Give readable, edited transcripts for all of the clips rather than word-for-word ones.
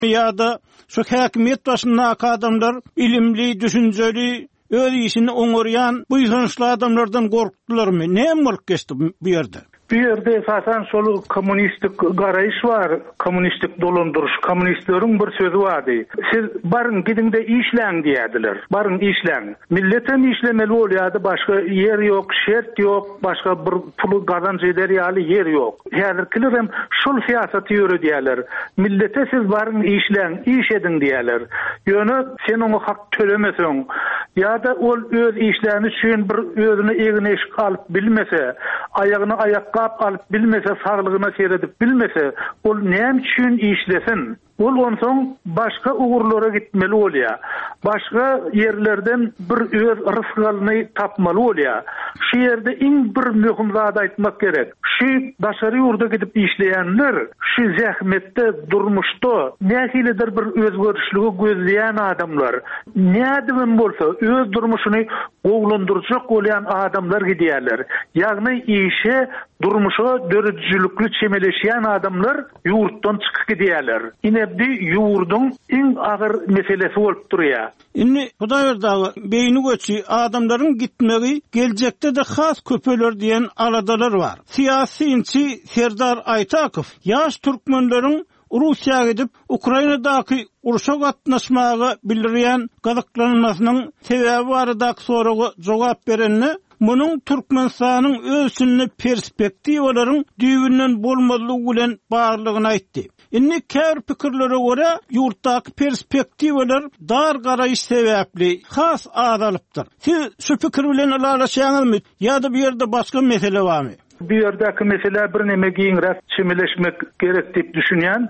ýa-da şu häkimiýet başyndaky adamlar ilimli, düşünjeli, öz işini oňorýan bu ýyşançly adamlardan gorkdylarmy? Näme bolup geçdi bu ýerde? Bu yerde esasen şol kommunistik garayış var, kommunistik dolanduruş, kommunistlerin bir sözü vardı. Siz barın gidin de işleň diýdiler. Barın işleň. Milletem işlemeli bolýardy, başga yer ýok, şert ýok, başga bir pul gazanç eder ýaly yer ýok. Häzirkiler hem şol siýasaty ýürüdýärler. Millete siz barın işleň, iş edin diýerler. Ýöne sen oňa hak tölemeseň ýa-da ol öz işlerini üçin bir özüne egine iş alyp bilmese, aýagyny aýakka alıp bilmese, sağlığına seyredip bilmese, ol näme üçin işlesin? Ol onsoň başga uğurlara gitmeli bolýar. Başga yerlerden bir öz rızkyny tapmaly bolýar. Şu ýerde iň bir möhüm zat aýtmak gerek. Şu başary ýurda gidip işleýänler, şu zähmetde, durmuşda nähilidir bir özgörüşligi gözleýän adamlar. Nädibin bolsa öz durmuşyny gowlandyrjak bolýan adamlar gidýärler. Ýagny işe, durmuşa dörüjlükli çemeleşýän adamlar ýurtdan çykyp gidýärler. Inebdi ýurdun iň agyr meselesi bolup durýar. Inni Hudaýerdagy beýni göçi adamlaryň gitmegi geljekde de has köpeler diýen aladalar bar. Siýasyçy Serdar Aytakow ýaş türkmenleriň Russiýa gidip Ukrainadaky uruşa gatnaşmagy bildirýän gazaklanmasynyň sebebi baradaky soraga jogap berenni munyň Türkmenistanyň özsünli perspektiwalaryň düýbünden bolmadylygy bilen barlygyny aýtdy. Inni kär pikirlere göre ýurtdaky perspektiwalar dar garaýyş sebäpli has azalypdyr. Siz şu pikir bilen alaşýaňyzmy ýa-da bu ýerde başga mesele barmy? Bu yerdeki mesele bir neme giňrek çimileşmek gerek diýip düşünýän.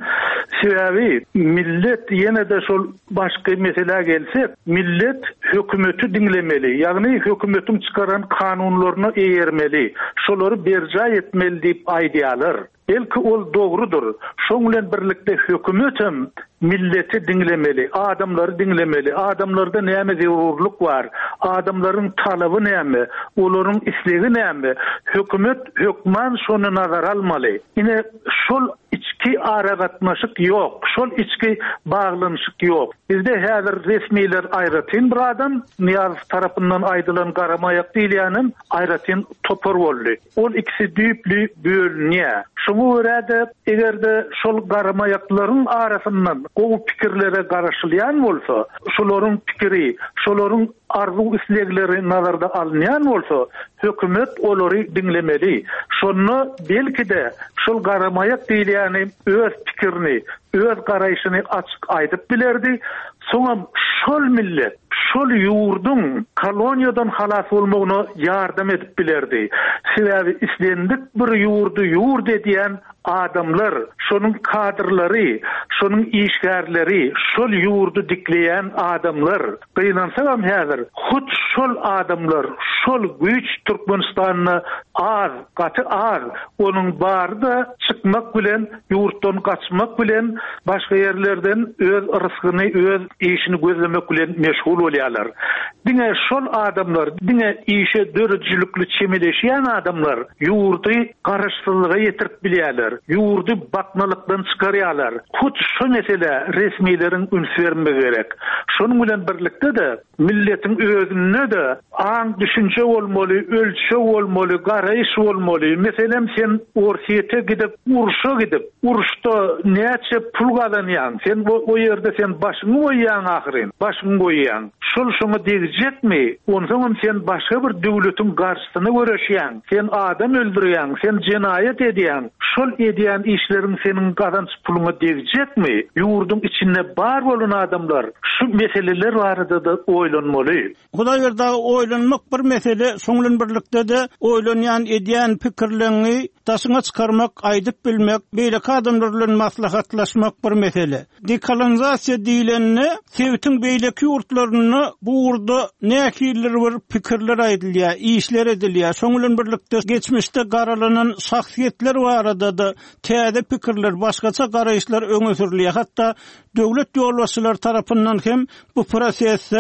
Sebebi millet ýene de şol başga mesele gelsek, millet hökümeti dinlemeli. Ýagny hökümetiň çykaran kanunlaryny eýermeli. Şolary berja etmeli diýip aýdýarlar. Belki ol doğrudur. Şoň bilen birlikde hökümetim milleti dinlemeli, adamları dinlemeli. Adamlarda näme zerurluk var? Adamların talaby näme? Olaryň islegi näme? Hökümet, hökman şonu nazar almaly. Ine şol içki aragatmaşyk ýok. Şol içki baglanyşyk ýok. Bizde häzir resmiler aýratyn bir adam, Niyaz tarapyndan aýdylan garamaýak diýilýänim, aýratyn topar boldy. Ol ikisi düýpli bölünýär. Şoňa görä de egerde şol garamaýaklaryň arasyndan gowy pikirlere garaşylýan bolsa, şolaryň pikiri, şolaryň arzu islegleri nazarda alınýan bolsa, hökümet olary dinlemeli. Şonu belki de şol garamaýak diýilýäni öz pikirini, öz garaýşyny açyk aýdyp bilerdi. Soňam şol millet, şol ýurdun koloniýadan halas bolmagyna ýardam edip bilerdi. Sebebi islendik bir ýurdu ýurt edýän adamlar, şonun kadrlary, şonun işgärleri, şol ýurdu dikleýän adamlar. Gynansaňam häzir, hut şol adamlar, şol güýç Türkmenistanyny az, gaty az, onuň barda çykmak bilen, ýurtdan kaçmak bilen, başga yerlerden öz rızkyny, öz işini gözlemek bilen meşgul bolýarlar. Diňe şol adamlar, diňe işe dörüjlükli çemeleşýän adamlar ýurdy garaşsyzlyga ýetirip bilýärler. Ýurdy bakmalykdan çykarýarlar. Hut şu mesele resmilerin üns vermegi gerek. Şonuň bilen birlikde de milletiň özüne de aň düşünje bolmaly, ölçe bolmaly, garaýyş bolmaly. Meselem sen orsiýete gidip, uruşa gidip, uruşda näçe pul gazanýan? Sen o ýerde sen başyňy goýýan ahyryn, başyňy goýýan. Şol şoňa degijekmi? Onsoň sen başga bir döwletiň garşysyna göreşýän. Sen adam öldürýän, sen jenaýat edýän. Şol edýän işleriň seniň gazanç puluňa degijekmi? Ýurdun içinde bar bolan adamlar şu meseleler barada da oýlanmaly. Hudaýerdagy oýlanmak bir mesele, şoňlan birlikde de oýlanýan edýän pikirlerini taşyňa çykarmak, aýdyp bilmek, beýleki adamlar bilen maslahatlaşmak bir mesele. Dekolonizasiýa diýileni, Sowetiň beýleki ýurtlaryny bu urda näkiller bir pikirler aýdylýar, işler edilýär. Şoňlan birlikde geçmişde garalanan şahsiýetler barada da täze pikirler, başgaça garaýyşlar öňe sürilýär. Hatda döwlet ýolbaşçylary tarapyndan hem bu prosesde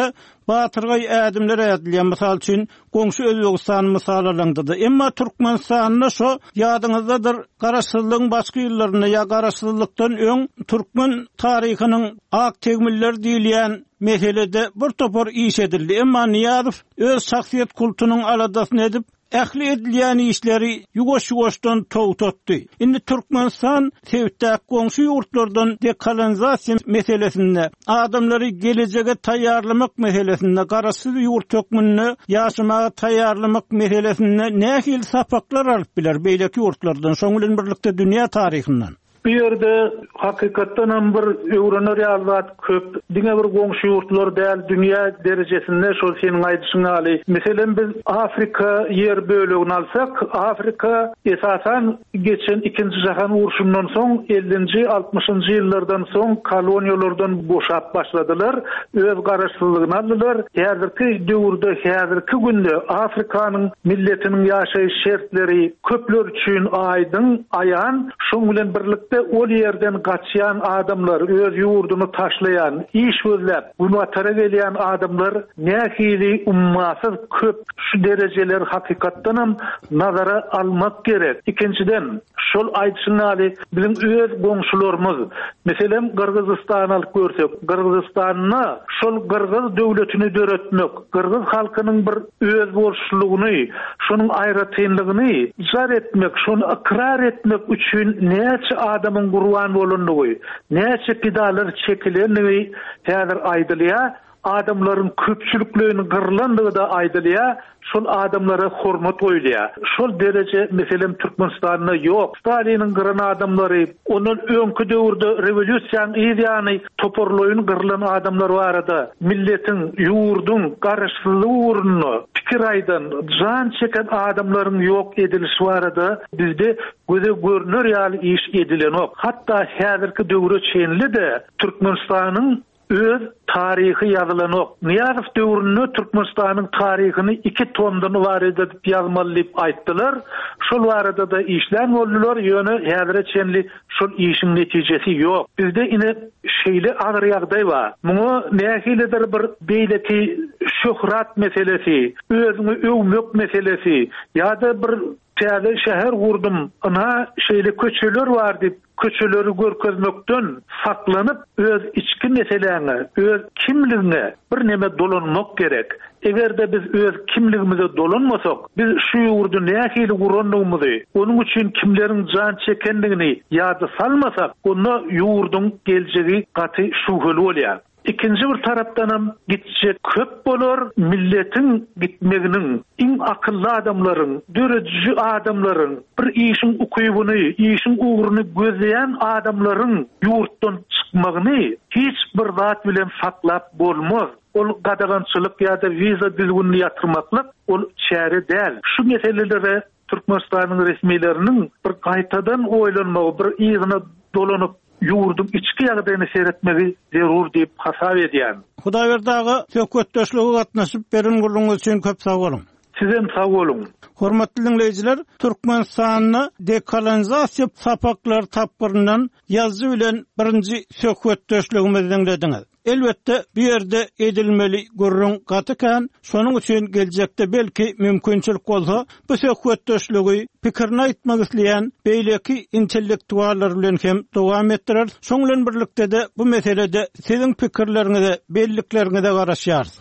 batyrgay ädimler ädilýän mysal üçin goňşy Özbegistan mysallaryňdydy. Emma Türkmenistanyna şo ýadyňyzdadyr, garaşsyzlygyň başga ýyllaryna ýa garaşsyzlykdan öň türkmen taryhynyň ak tegmiller diýilýän meselede bir topar iş edildi. Emma Niýazow öz şahsiýet kultunyň aladasyny edip ähli edilýän işleri ýugoş-ýugoşdan togtatdy. Indi Türkmenistan sebäpdäki goňşy ýurtlardan dekolonizasiýa meselesinde, adamlary geleceğe taýýarlamak meselesinde, garaşsyz ýurt hökmüne ýaşamaga taýýarlamak meselesinde nähil sapaklar alyp biler beýleki ýurtlardan, şoň bilen birlikde dünýä taryhyndan. Bir yerde hakikattan bir öwrenler ýalbat köp. Diňe bir goňşy ýurtlar däl dünýä derejesinde şol seniň aýdyşyňy aly. Meselen biz Afrika ýer bölegini alsak, Afrika esasan geçen 2-nji jahan uruşundan soň 50-nji 60-njy ýyllardan soň koloniýalardan boşap başladylar, öz garaşsyzlygyny aldylar. Häzirki döwürde, häzirki günde Afrikanyň milletiniň ýaşaýyş şertleri köpler üçin aýdyň, aýan, şoň bilen birlikde ol yerden gaçyan adamlar, öz yurduny taşlayan, iş gözläp, günwatara gelýän adamlar nähili ummasyz köp şu derejeler hakykatdanam nazara almak gerek. İkinciden, şol aýdyşyny aly biziň öz goňşularymyz, meselem Kırgızstan alyp görsek, Kırgızstanyna şol Kırgız döwletini döretmek, Kırgız halkynyň bir öz bolşulugyny, şonuň aýratynlygyny jar etmek, şonu ikrar etmek üçin näçe adamın gurban bolundygy, näçe pidalar çekilenligi häzir aýdylýar. Adamların köpçülüklerini gırlandığı da aýdylýar, şol adamlara hormat oýlýar. Şol derece meselem Türkmenistan'da yok. Stalinin gıran adamları, onun öňkü döwürde revolýusiýanyň ideýany toporlaýyn gırlan adamlar barada, milletin, ýurdun garaşsyzlygy uğruna pikir aýdan, jan çeken adamlaryň ýok edilişi barada bizde göze görünür ýaly iş edilen ok. Hatta häzirki döwre çenli de Türkmenistanyň öz tarihi ýazylan ok. Niýazow döwründe Türkmenistanyň taryhyny 2 tomdan ibaret edip ýazmaly diýip aýtdylar. Şol barada da işler boldular, ýöne häzire çenli şol işiň netijesi ýok. Bizde ine şeýle agyr ýagdaý bar. Muňa nähilidir bir beýleki şöhrat meselesi, özüňi öwmek meselesi, ýa-da bir täze şäher gurdum, ana şeýle köçeler bar diýip köçeleri görkezmekden saklanyp öz içki meselelerini, öz kimligini bir neme dolanmak gerek. Egerde biz öz kimligimize dolanmasak, biz şu ýurdu nähili gurandygymyzy, onuň üçin kimleriň jan çekendigini ýada salmasak, onda ýurdun geljegi gaty şuhly bolýar. İkinci bir tarapdanam gitjek köp bolar, milletin gitmeginiň, iň akylly adamlaryň, dörediji adamlaryň, bir işin ukybyny, işin uğruny gözleýän adamlaryň ýurtdan çykmagyny hiç bir zat bilen saklap bolmaz. Ol gadagançylyk ýa-da wiza dilgünni ýatyrmaklyk ol çäre däl. Şu meselelere Türkmenistanyň resmiýetleriniň bir gaýtadan oýlanmagy, bir ýygyna dolanyp ýurdum içki ýagdaýyny seyretmegi zerur diýip hasap edýän. Hudaýberdagy söhbetdeşlige gatnaşyp beren guluňyz üçin köp sag bolun. Sizem sag bolun. Hormatly dinleyijiler, Türkmenistanyny dekolonizasiýa sapaklar tapgyryndan ýazgy bilen birinji söhbetdeşligimizi dinlediňiz. Elbette bir yerde edilmeli gurrun gatykan, şonuň üçin geljekde belki mümkinçilik bolsa, bu söhbetdeşligi pikirini aýtmak isleýän beýleki intellektuallar bilen hem dowam etdirer. Şoň bilen birlikde de bu meselede siziň pikirleriňize, belliklerinize garaşýarys.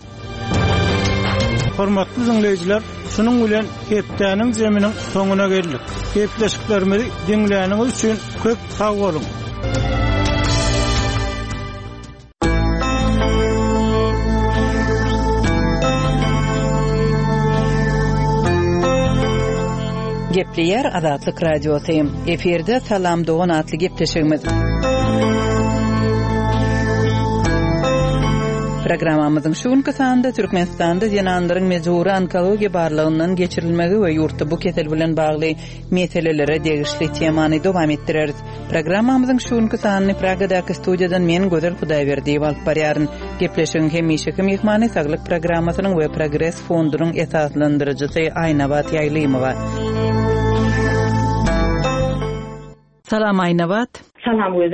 Hormatly dinleyijiler, şonuň bilen hepdäniň jeminiň soňuna geldik. Hepleşiklerimizi dinleýäniňiz üçin köp sag bolun. Gepleyer Azatlyk Radiosu. Eferde Salam Doğan adly gepleşigimiz. Programamyzyň şu günkü sanynda Türkmenistanda ýananlaryň mejburi onkologiýa barlygyndan geçirilmegi we ýurtda bu kesel bilen bagly meselelere degişli temany dowam etdireriz. Programamyzyň şu günkü sanyny Pragadaky studiýadan men Gözel Hudaýberdiýew alyp barýaryn. Gepleşigiň hemişe kim ýykmany saglyk programasynyň we Progress fondunyň esaslandyrjysy Aýnabat Ýaýlymowa. Salam Aýnabat. Salam Gözel.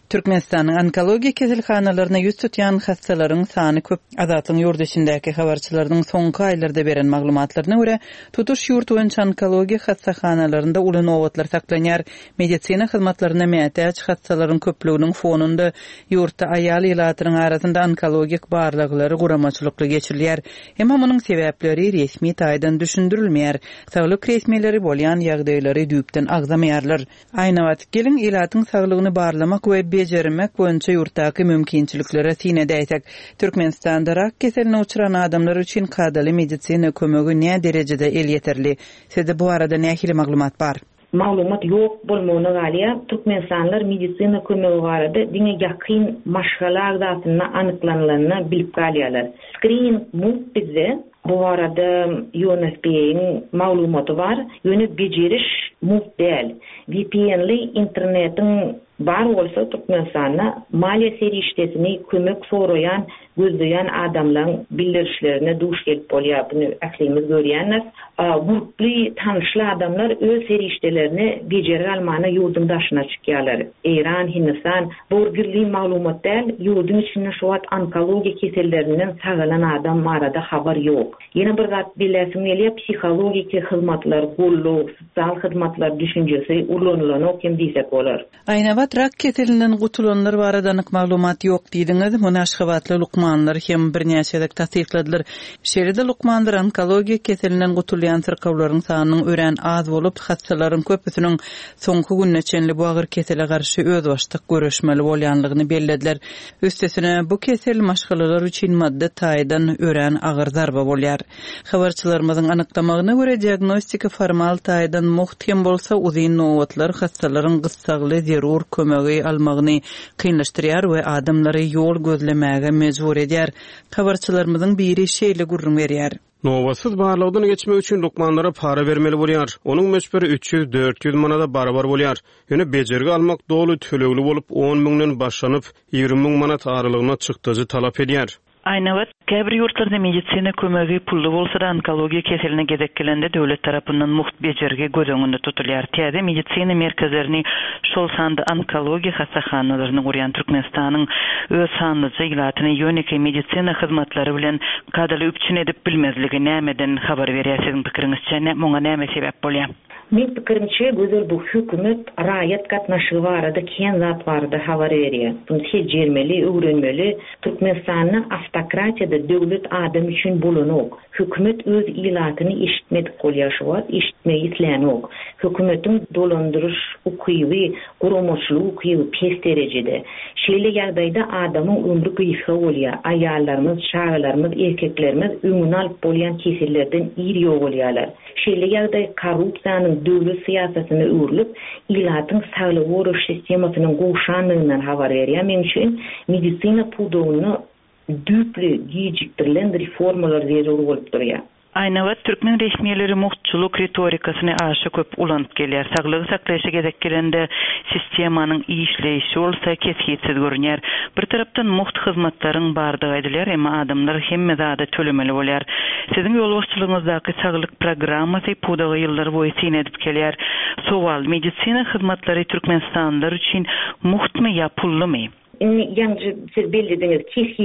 Türkmenistanyň onkologiya keselhanalaryna ýüz tutýan hastalaryň sany köp. Azatlyň ýurdu içindäki habarçylaryň soňky aýlarda beren maglumatlaryna görä, tutuş ýurt boýunça onkologiya hastahanalaryna uly nowatlar saklanýar. Medisina hyzmatlaryna mätäç hastalaryň köpliginiň fonunda ýurtda aýal ýylatynyň arasynda onkologik barlyklary guramaçylykly geçirilýär. Hemme munyň sebäpleri resmi taýdan düşündirilmeýär. Saglyk resmileri bolýan ýagdaýlary düýpden agzamaýarlar. Aýna wagt gelin ýylatyň saglygyny barlamak we bejermek boýunça ýurtdaky mümkinçiliklere sinede aýtak. Türkmenistanda rak keseline uçuran adamlar üçin kadaly medisina kömegi näme derejede el ýeterli? Sizde bu arada nähili maglumat bar? Maglumat ýok bolmagyna galya Türkmenistanlar medisina kömegi barada diňe ýakyn maşgalar zatyny anyklanylaryny bilip galýarlar. Screening bizde bu arada UNFPA'nın maglumaty bar, ýöne bejeriş muhtel. VPN'li internetin bar bolsa Türkmenistanda maliýe serişdesini kömek sorayan, gözleyen adamlaryň bildirişlerine duş gelip bolýar. Bunu aklymyz görýänler. Guruply tanışly adamlar öz serişdelerini bejerir almana ýurdun daşyna çykýarlar. Iran, Hindistan, borgirli maglumatlar ýurdun içinde şowat onkologiya kesellerinden sagalan adam arada habar ýok. Ýene bir zat bilesim gelýär, psihologik hyzmatlar, gollu, sosial hyzmatlar düşünjesi ulanylan okem diýsek bolar. Aýna wagt rak keselinden gutulanlar barada anyk maglumat ýok diýdiňiz. Muny aşgabatly lukmanlar hem birnäçe tasdikladylar. Şeride lukmanlar onkologiya keselinden gutulýan sirkawlaryň sanynyň ören az bolup, hastalaryň köpüsiniň soňky günneçenli bu agyr kesele garşy öz başlyk görüşmeli bolýanlygyny bellädiler. Üstesine bu kesel maşgalalar üçin madde taýdan ören agyr zarba bolýar. Habarçylarymyzyň anyklamagyna görä diagnostika formal taýdan muhtem bolsa, uzyn nowatlar hastalaryň gyssagly zerur kömegi almagyny kynlaşdyrýar we adamlary ýol gözlemäge mejbur edýär. Habarçylarymyzyň biri şeýle gurrun berýär. Nowasyz barlygdan geçmek üçin lukmanlara para bermeli bolýar. Onuň meşberi 300-400 manada barabar bolýar. Ýöne bejergi almak dolu tölegli bolup 10 000-den başlanyp 20 000 manat aralygyna çykdyjy talap edýär. Aýna wagt käbir ýurtlarda medisina kömegi pully bolsa da onkologiya keseline gezekkelende döwlet tarapyndan muht bejergi gözeňinde tutulýar. Täze medisina merkezlerini şol sandy onkologiya hastahanalaryny gurýan Türkmenistanyň öz sanlyjy ýylatyny ýöneki medisina hyzmatlary bilen kadaly üçin edip bilmezligi nämeden habar berýärsiň pikiriňizçe muňa näme sebäp bolýar? Men pikirimçe gözel bu hökümet raýat gatnaşygy barada ken zat barada habar berýär. Bunu sejermeli, öwrenmeli. Türkmenistanyň автократияда döwlet adam üçin bolanok. Hökümet öz ýylatyny eşitmedik bolýar, eşitmeýi islenok. Hökümetiň dolandyrış ukyby, guramaçlyk ukyby pes derejede. Şeýle ýagdaýda adamyň ömrü gysga bolýar. Aýallarymyz, şagalarymyz, erkeklerimiz öňüne alyp bolýan kesillerden iri bolýarlar. Şeýle ýagdaý korrupsiýanyň döwlet siýasatyny öwrülip, ýylatyň saglyk goruş sistemasynyň goşanlygynyň habar berýär. Men üçin medisina pudowyny düpli gijikdirilen reformalar zerur bolup durýar. Aýna wagt türkmen resmiýetleri muhtçuluk retorikasyny aşy köp ulanyp gelýär. Saglygy saklaýşy gezekkelende sistemanyň işleýişi bolsa kesgitsiz görünýär. Bir tarapdan muht hyzmatlaryň bardygy aýdylýar, emma adamlar hemme zada tölemeli bolýar. Siziň ýolbaşçylygyňyzdaky saglyk programmasy pudagy ýyllar boýy sinedip gelýär. Sowal, medisina hyzmatlary Türkmenistanlar üçin muhtmy ýa pullymy? Ýa-ni siz bellidiňiz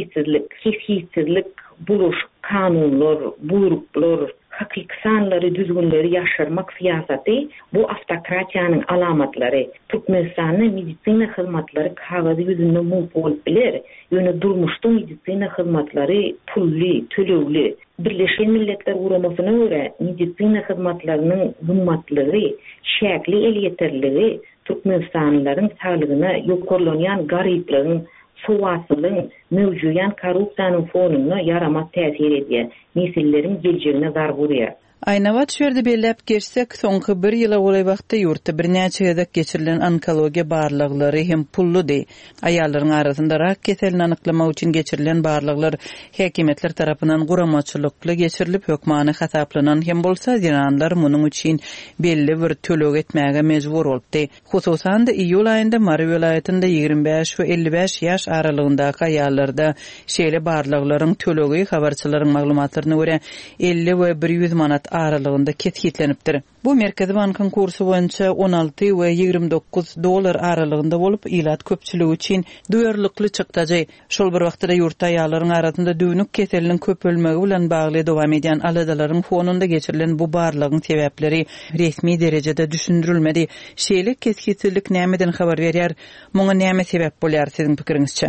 keshgitsizlik buluş, kanunlar, buyruklar, hakyky sanlary, düzgünleri ýaşyrmak siýasaty bu автократиýanyň alamatlary. Türkmenistanyň medisina hyzmatlary kagazy ýüzünde muhim bolup biler. Ýöne durmuşda medisina hyzmatlary pully, tölegli. Birleşen Milletler Guramasyna görä medisina hyzmatlarynyň gymmatlygy, şäkli el ýeterligi Türkmenistanlylaryň saglygyna ýokarlanýan garyplygyň, sowatsylygyň, mewjudyan korrupsiýanyň fonuny yaramak täsir edýär. Nesilleriň geljegine zar burýar. Aýna wagt şerde bellep geçsek, soňky 1 ýyla bolay wagtda ýurtda birnäçe ýerde geçirilen onkologiya barlyklary hem pulludy. Aýallaryň arasynda rak keselini anyklamak üçin geçirilen barlyklar häkimetler tarapyndan guramaçylykly geçirilip hökmany hasaplanan hem bolsa ýananlar munyň üçin belli bir töleg etmäge mejbur bolupdy. Hususan da iýul aýynda Mary welaýatynda 25 we 55 ýaş aralygyndaky aýallarda şeýle barlyklaryň tölegi habarçylaryň maglumatlaryna görä 50 we 100 manat saat aralığında ketkitlenipdir. Bu Merkezi Bankın kursu boyunca 16 we 29 dolar aralığında bolup ilat köpçüligi üçin duyarlılıkly çykdajy. Şol bir wagtda ýurtda ýallaryň arasynda düýnük keseliniň köpölmegi bilen bagly dowam edýän aladalaryň fonunda geçirilen bu barlygyň sebäpleri resmi derejede düşündirilmedi. Şeýle keskitlik nämeden habar berýär? Muňa näme sebäp bolýar siziň pikiriňizçe?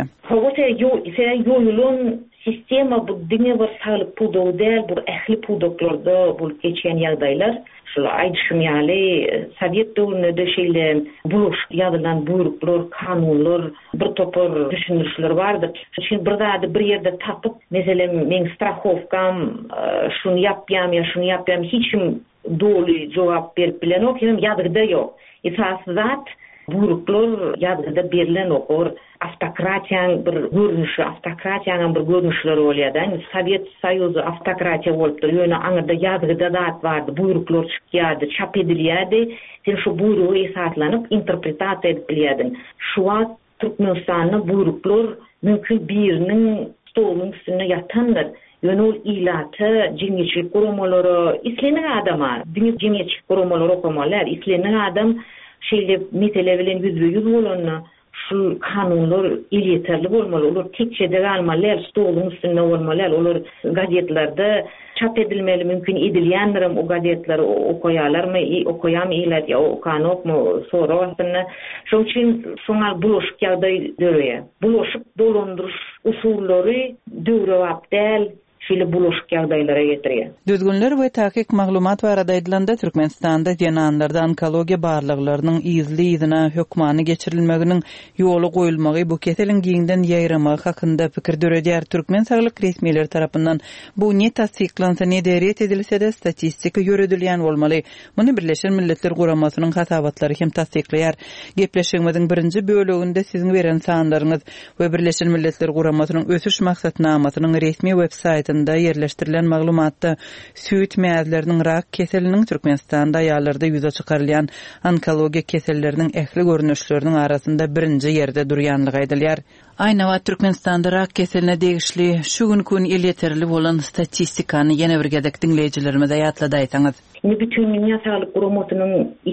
Ýolun sistema bu diňe bir saglyk pudow däl, bu ähli pudoklarda bolup geçen ýagdaýlar. Aýdyşmaly Sovet döwründe şeýle buluş ýadylan buyruklar, kanunlar, bir topar düşünürler bardy. Şeň bir zady bir ýerde tapyp, meselem men strahowkam şunu ýapýam ýa şunu ýapýam, hiçim doly jogap berip bilen ok, ýadyda ýok. Esas zat buyruklar ýadyda berilen okor. Автократияң bir görünüşi, автократияның bir görünüşleri bolýardy. Sovet Soýuzy автократия bolupdy. Ýöne aňyrda ýadyda zat bardy, buyruklar çykýardy, çap edilýärdi. Sen şu buyrugy esaslanyp interpretasiýa edip bilýärdin. Şu wagt Türkmenistanyň buyruklar mümkin biriniň stolunyň üstüne ýatandyr. Ýöne ol ilaty, jemgyýetçilik gurulmalary, isleňen adama, jemgyýetçilik gurulmalary okumalar, isleňen adam şeýle mesele bilen yüzbe-yüz bolanny şu kanunlar yeterli bolmaly, olar tekçede galmaly, stolunyň üstünde bolmaly, olar gazetlerde çap edilmeli, mümkin edilýändirim, o gazetleri okuýarlarmy, okuýam eýlet, ýa okanokmy, sorawasyny. Şoň üçin şoňa bulaşyk ýagdaý döreýär. Bulaşyk dolandyryş usullary döwrewap däl, şeýle bulaşyk ýagdaýlara getirýär. Düzgünler we tahkik maglumat barada edilende Türkmenistanda ýananlarda onkologiýa barlyklarynyň izli-izine hökmany geçirilmeginiň ýoly goýulmagy bu keseliň giňden ýaýramagy hakynda pikir döredýär. Türkmen saglyk resmiýetleri tarapyndan bu ne tasdiklansa ne däret edilse-de statistika ýöredilýän bolmaly. Muny Birleşen Milletler Guramasynyň hasabatlary hem tasdikleýär. Gepleşigimiziň birinji böleginde siziň beren sanlaryňyz we Birleşen Milletler Guramasynyň ösüş maksatnamasynyň resmi websaytynda yerleştirilen maglumatda süýt mäzleriniň rak keseliniň Türkmenistanda ýalarda ýüze çykarylýan onkologiýa keselleriniň ähli görnüşleriniň arasynda birinji ýerde durýanlygy aýdylýar. Aýna wagt Türkmenistanda rak keseline degişli şu gün ýeterli bolan statistikany ýene bir gedek dinleýijilerimize ýatlada aýsaňyz. Bütün Dünya Sağlık Guramasynyň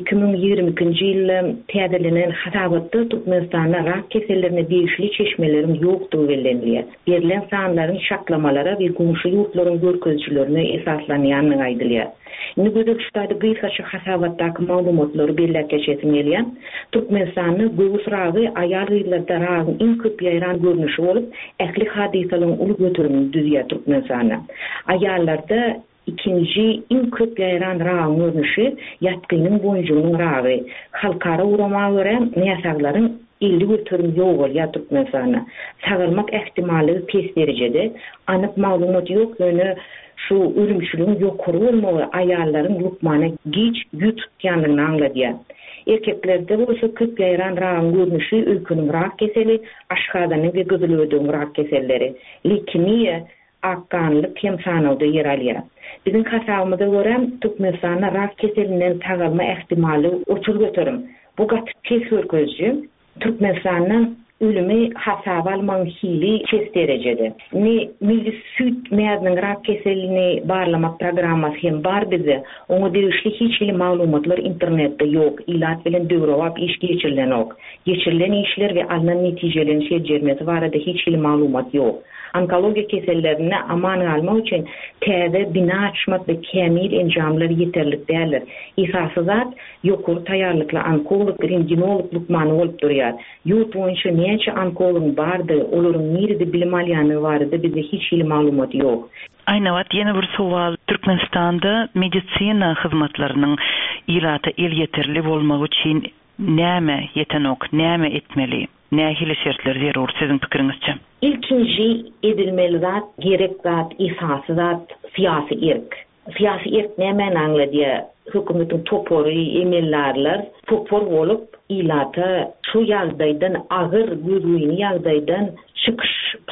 2022-nji ýylda täzelenen hasabatda Türkmenistanda rak kesellerine degişli çeşmelerin ýokdugy bellenilýär. Berilen sanlaryň şaklamalara we gumşy ýurtlaryň görkezçilerine esaslanýanyny aýdylýar. Indi gözük şutaýda gysgaça hasabatdaky maglumatlary belläp geçesim gelýär. Türkmenistanyň göwüs ragy aýal ýyllarda ragyň iň köp ýaýran görnüşi bolup, ähli hadisalaryň uly götürümini düzýär Türkmenistanda. Aýallarda ikinci iň köp ýaýran ragyň görnüşi ýatgynyň boýunjugynyň ragy. Halkara urama görä näsaglaryň 50 götürüm ýok bolýar Türkmenistanda. Sagyrmak ähtimaly pes derejede, anyk maglumat ýok, ýöne şu ölümçülüğün ýokary bolmagy aýallaryň lukmana giç ýut tutýanlygyny angladýar. Erkeklerde bolsa köp ýaýran ragyň görnüşi öýküniň rak keseli, aşgadanyň we gyzylöwdüň rak keselleri, leukemiýa, akkanlyk hem sanawda yer alýar. Biziň hasabymyza görä Türkmenistanda rak keselinden tagalma ähtimaly oçur götürüm. Bu gatyp kes görkezji Türkmenistanyň ölümi hasaba almaň hili kes derejede. Milli süýt mäziniň rak keselini barlamak programmasy hem bar bize. Oňa degişli hiç bir maglumatlar internetde ýok. Ilat bilen döwrewap iş geçirilen ok. Geçirilen işler we alınan netijelerin şeýjermesi barada hiç bir maglumat ýok. Onkologiýa kesellerini aman almak üçin täze bina açmak we kemir enjamlary ýeterlik däller. Esasy zat ýokary taýýarlykly onkolog, rentgenolog lukmany bolup durýar. Ýurt boýunça näçe onkolog bardy, olaryň nerede bilim alýany bardy, bizde hiç bir maglumat ýok. Aýna wagt ýene bir sowal. Türkmenistanda medisina hyzmatlarynyň ilata el ýeterli bolmagy üçin näme ýetenok, näme etmeli? Nähili şertler zerur siziň pikiriňizçe? İlkinji edilmeli zat, gerek zat, esasy zat, syýasy erk. Syýasy erk näme angladýar? Hökümetiň topory, emellerler topor bolup ilata şu ýagdaýdan agyr gözüni ýagdaýdan çykyş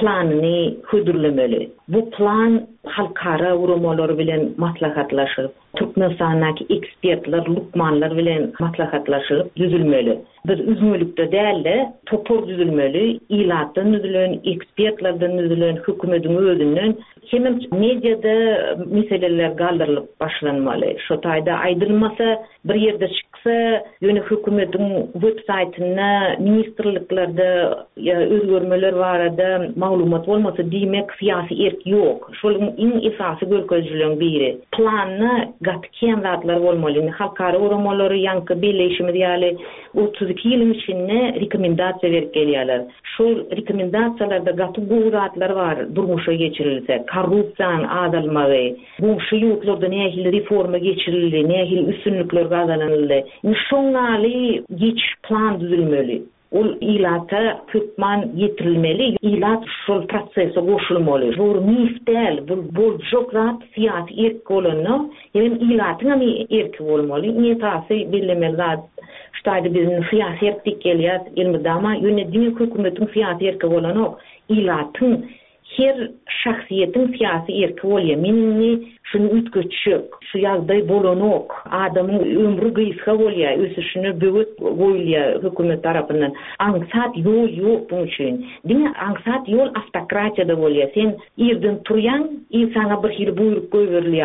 planını hödürlemeli. Bu plan halkara urumalar bilen maslahatlaşıp, Türkmenistan'daki ekspertler, lukmanlar bilen maslahatlaşıp düzülmeli. Bir üzmülükde değil de topor düzülmeli, ilatdan düzülen, ekspertlerden düzülen, hükümetin özünden hem medyada meseleler kaldırılıp başlanmalı. Şu tayda aydılmasa bir yerde çıksa yöne hükümetin websaytına ministerliklerde özgörmeler var da malumat olmasa demek siyasi erk yok. Şolun en esası görkezcülüğün biri. Planına gatken zatlar olmalı. Halkara uğramaları yankı birleşimi diyali 32 yılın içinde rekomendasiya verip geliyorlar. Şu rekomendatsiyalarda gatı guğratlar var durmuşa geçirilse. Korrupsiyan azalmağı, bu şuyutlarda nehil reforma geçirildi, nehil üstünlükler kazanıldı. Şongali geç plan düzülmeli. O ilata hükman yetirilmeli, ilat şol prosese koşulmalı. Bu miftel, bu jokrat siyasi erk olanı, yani ilatın ama erk olmalı. Niyetası bilimler ştayda bizim siyasi erk geliyor, ilmi dama yönetimi hükümetin siyasi erk olanı, ilatın her şahsiyetin siyasi erki olya. Minni şunu ütköçük, şu yazday bolonok, adamın ömrü gıyska olya, ösüşünü büyük olya hükümet tarafından. Angsat yol yok bunun için. Dine angsat yol автократияda olya. Sen irden turyan, insana bir hil buyruk koyverliya.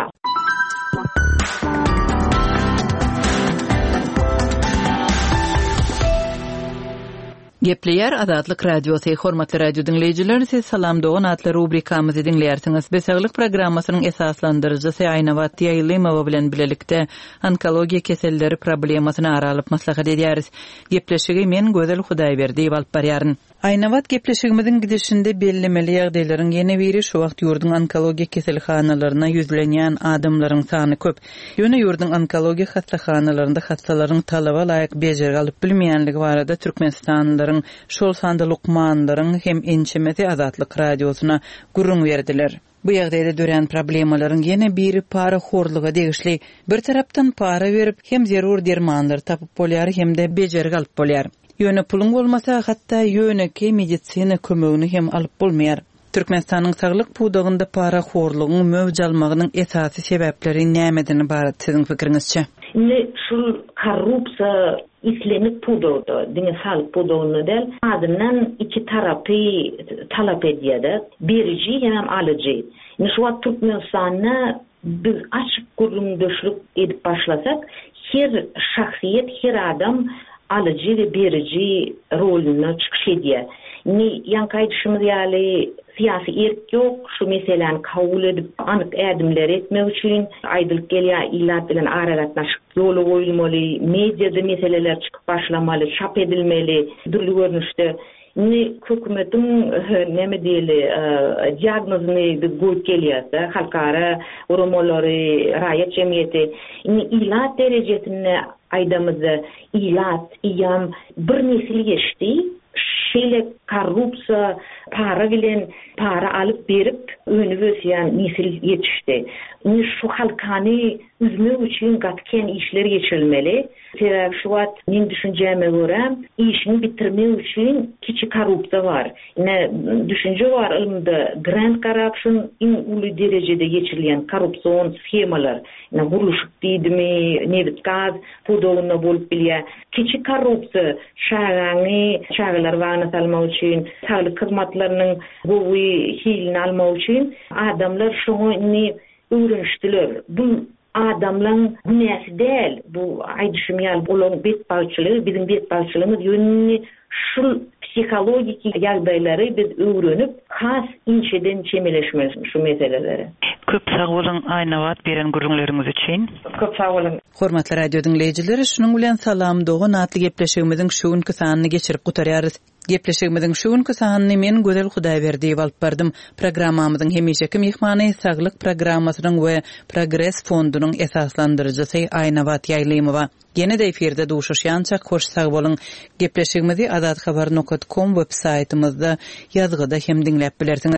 Gepleyer Azatlyk Radiosu hormatly radio dinleyijiler, siz salam dogan atly rubrikamyzy dinleýärsiňiz. Besaglyk programmasynyň esaslandyryjysy Aýnawat Ýaýlymowa bilen bilelikde onkologiýa keselleri problemasyny aralyp maslahat edýäris. Gepleşigi men Gözel Hudaýberdi alyp barýaryn. Aýnawat gepleşigimiziň gidişinde bellemeli ýagdaýlaryň ýene biri şu wagt ýurdun onkologiýa keselhanalaryna ýüzlenýän adamlaryň sany köp. Ýöne ýurdun onkologiýa hastaxanalarynda hastalaryň talaba laýyk bejergi alyp bilmeýänligi barada Türkmenistanlylaryň şol sanda lukmanlaryň hem ençemeti Azatlyk radiosuna gurrun berdiler. Bu ýagdaýda dören problemalaryň ýene biri para horluga degişli. Bir tarapdan para berip hem zerur dermanlar tapyp bolýar hem de bejergi alyp bolýar. Ýöne pulun bolmasa hatda ýöneki medisina kömegini hem alyp bolmaýar. Türkmenistanyň saglyk pudagynda para horlugyň mövj almagynyň esasy sebäpleri nämedini barat siziň fikiriňizçe? Şu korrupsiya islenip pudagda, dine sağlık pudagyny del, adından iki tarapy talap edýär, berici hem alyjy. Şu wagt Türkmenistanyna biz açyk gurulmuşlyk edip başlasak, her şahsiýet, her adam alıcı ve berici rolüne çıkış ediyor. Yankayışımız yani siyasi erk yok, şu meselen kabul edip anık erdimler etmek için aydılık geliyor, illat bilen aralatlaşık yolu koyulmalı, medyada meseleler çıkıp başlamalı, çap edilmeli, dürlü görünüşte. Hükümetin neme diyeli diagnozunu koyup geliyorsa, halkara, urumaları, rayet cemiyeti, illat derecesine aydamızda ilat, iyam bir nesil geçti, şeyle korrupsiya, para bilen, para alıp berip, önü vösiyen nesil yetişti. Şu halkani üzmek için gatken işler geçirilmeli. Sebäbi şu wagt men düşünjäme görä, işini bitirmek için kiçi korrupsiya var. Düşünje var ilmde grand corruption in uly derejede geçirilen korrupsiyon schemalar. Guruluşyk diýdimi, nebit gaz pudagyna bolup bilýär. Kiçi korrupsiya çağlar wagna salmak için, saglyk hyzmatlarynyň gowy hilini almak için adamlar şoňa öwrenişdiler. Bu adamlaryň günäsi däl, bu aýdyşymýal bolan betbaşçylygy, bizim betbaşçylygymyz ýönüni şu psikologik ýagdaýlary biz öwrenip, has inçeden çemeleşmeli şu meseleleri. Köp sag bolun Aýnawat beren gurrunlaryňyz üçin. Köp sag bolun. Hormatly radio dinleyijileri, şunuň bilen salam dogan atly gepleşigimiziň şu günkü sanyny geçirip gutarýarys. Gepleşigimiziň şu günkü sanyny men Gözel Hudaýberdi alyp bardym. Programmamyzyň hemişeki mehmany saglyk programmasynyň we Progress fondunyň esaslandyryjysy Aýnawat Ýaýlymowa. Ýene-de efirde duşuşýança hoş sag bolun. Gepleşigimizi azathabar.com web saytymyzda ýazgyda hem dinläp bilersiňiz.